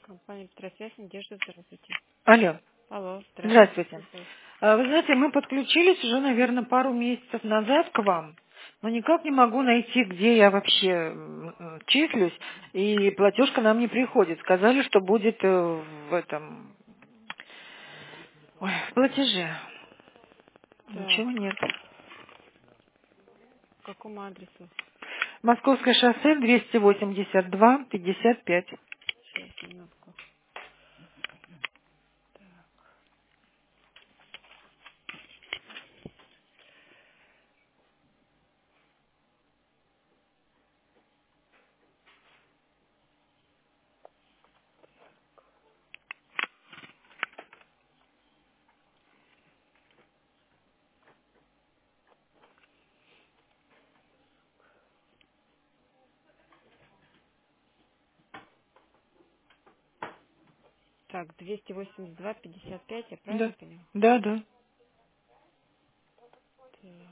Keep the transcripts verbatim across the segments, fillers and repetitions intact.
Компания Петросвязь, Надежда, здравствуйте. Алло, Алло, здравствуйте, здравствуйте. слушаю. А, Вы знаете, мы подключились уже, наверное, пару месяцев назад к вам, но никак не могу найти, где я вообще м, м, числюсь, и платежка нам не приходит. Сказали, что будет э, в этом ой, в платеже. Так, Ничего нет. по какому адресу? Московское шоссе двести восемьдесят два пятьдесят пять. Сейчас, минутку. Так, двести восемьдесят два пятьдесят пять, я правильно Да, поняла? да, да. Так,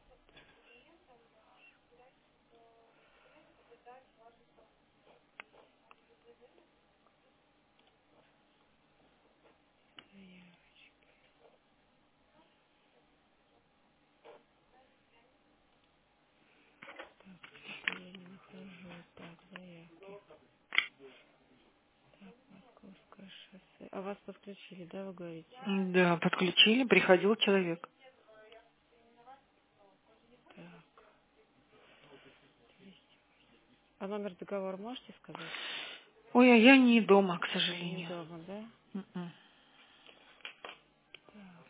что-то я не нахожу. Так, заявки. Так, Московское шоссе. А вас подключили, да, вы говорите? Да, подключили, приходил человек. Так, двести. А номер договора можете сказать? Ой, а я не дома, к Не сожалению. дома, да? М-м. Так,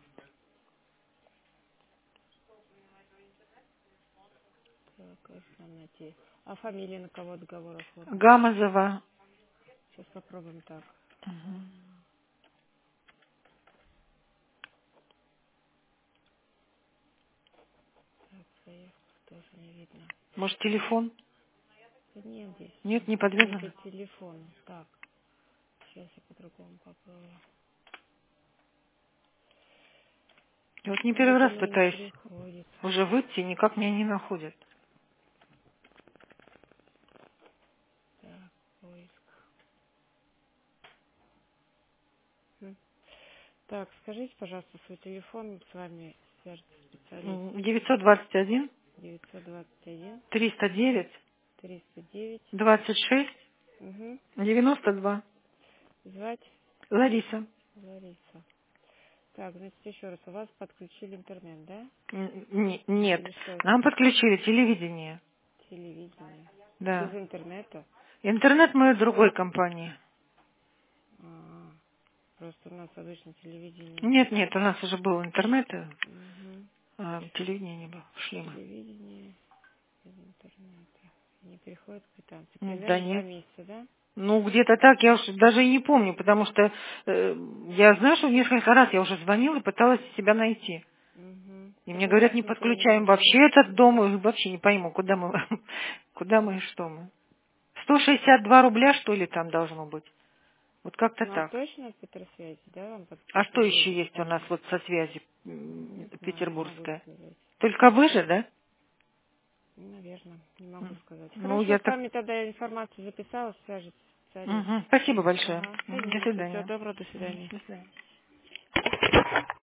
так, основная те. А фамилия на кого договор оформлен? Гамазова. Сейчас попробуем так. Мгм. Так, заявку тоже не видно. Может, телефон? Да нет здесь. Нет, не Не по подвязано. телефону. Так, сейчас я по-другому попробую. Я вот не первый Вот раз оно не пытаюсь приходит. уже выйти, никак меня не находят. Так, поиск. М. Так, скажите, пожалуйста, свой телефон, с вами свяжется специалист. М, девятьсот двадцать один девятьсот двадцать один триста девять триста девять. двадцать шесть Угу. девяносто два. Звать Лариса. Лариса. Так, значит, еще раз, у вас подключили интернет, да? Н- не- Нет, Или что? нам подключили телевидение. Телевидение. Без Да. интернета? Интернет мы другой компании. А, просто у нас обычно телевидение. Нет, нет, у нас уже был интернет, Угу. а телевидения не было. Шли мы. Телевидение без интернета. Не приходят квитанции. М, Да Примерно два нет. месяца, да? Ну, где-то так, я уж даже и не помню, потому что э, я знаю, что несколько раз я уже звонила и пыталась себя найти. Угу. И Так мне вот я говорят, не смотрю, не подключаем нахожу. вообще этот дом, и вообще не пойму, куда мы, куда мы и что мы. сто шестьдесят два рубля, что ли, там должно быть. Вот как-то Ну, а так. точно Петросвязи, да, вам А что подключили еще или есть у нас сами? вот со связи м, Не знаю, не могу петербургская? сказать. Только вы же, да? Наверное, не могу М. сказать. Ну, Хорошо, я с так... вами тогда я информацию записала, свяжется специалист. Мгм. Спасибо большое. Ага, Мгм. До конечно. Всего свидания. доброго, до Мгм. свидания. До свидания.